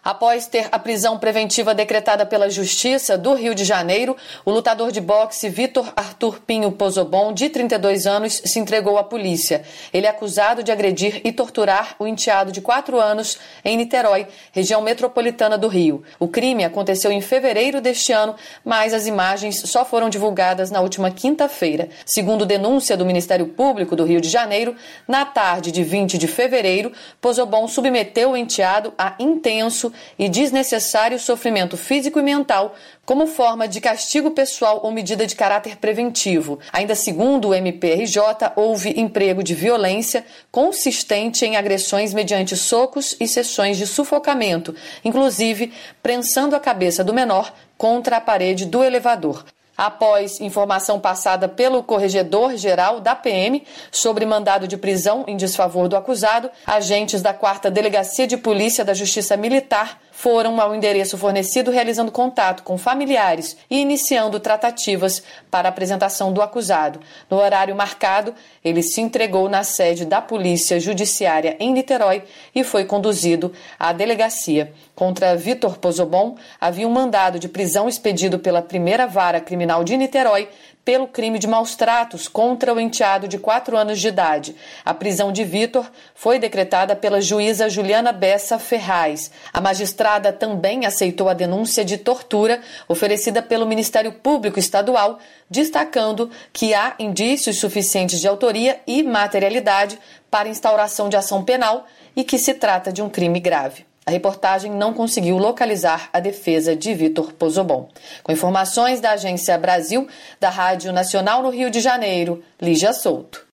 Após ter a prisão preventiva decretada pela Justiça do Rio de Janeiro, o lutador de boxe Vitor Arthur Pinho Pozzobon, de 32 anos, se entregou à polícia. Ele é acusado de agredir e torturar o enteado de 4 anos em Niterói, região metropolitana do Rio. O crime aconteceu em fevereiro deste ano, mas as imagens só foram divulgadas na última quinta-feira. Segundo denúncia do Ministério Público do Rio de Janeiro, na tarde de 20 de fevereiro, Pozzobon submeteu o enteado a intenso e desnecessário sofrimento físico e mental como forma de castigo pessoal ou medida de caráter preventivo. Ainda segundo o MPRJ, houve emprego de violência consistente em agressões mediante socos e sessões de sufocamento, inclusive prensando a cabeça do menor contra a parede do elevador. Após informação passada pelo corregedor-geral da PM sobre mandado de prisão em desfavor do acusado, agentes da 4ª Delegacia de Polícia da Justiça Militar foram ao endereço fornecido realizando contato com familiares e iniciando tratativas para a apresentação do acusado. No horário marcado, ele se entregou na sede da Polícia Judiciária em Niterói e foi conduzido à delegacia. Contra Vitor Pozzobon, havia um mandado de prisão expedido pela 1ª Vara Criminal de Niterói pelo crime de maus-tratos contra o enteado de 4 anos de idade. A prisão de Vitor foi decretada pela juíza Juliana Bessa Ferraz. A magistrada também aceitou a denúncia de tortura oferecida pelo Ministério Público Estadual, destacando que há indícios suficientes de autoria e materialidade para instauração de ação penal e que se trata de um crime grave. A reportagem não conseguiu localizar a defesa de Vitor Pozzobon. Com informações da Agência Brasil, da Rádio Nacional no Rio de Janeiro, Lígia Souto.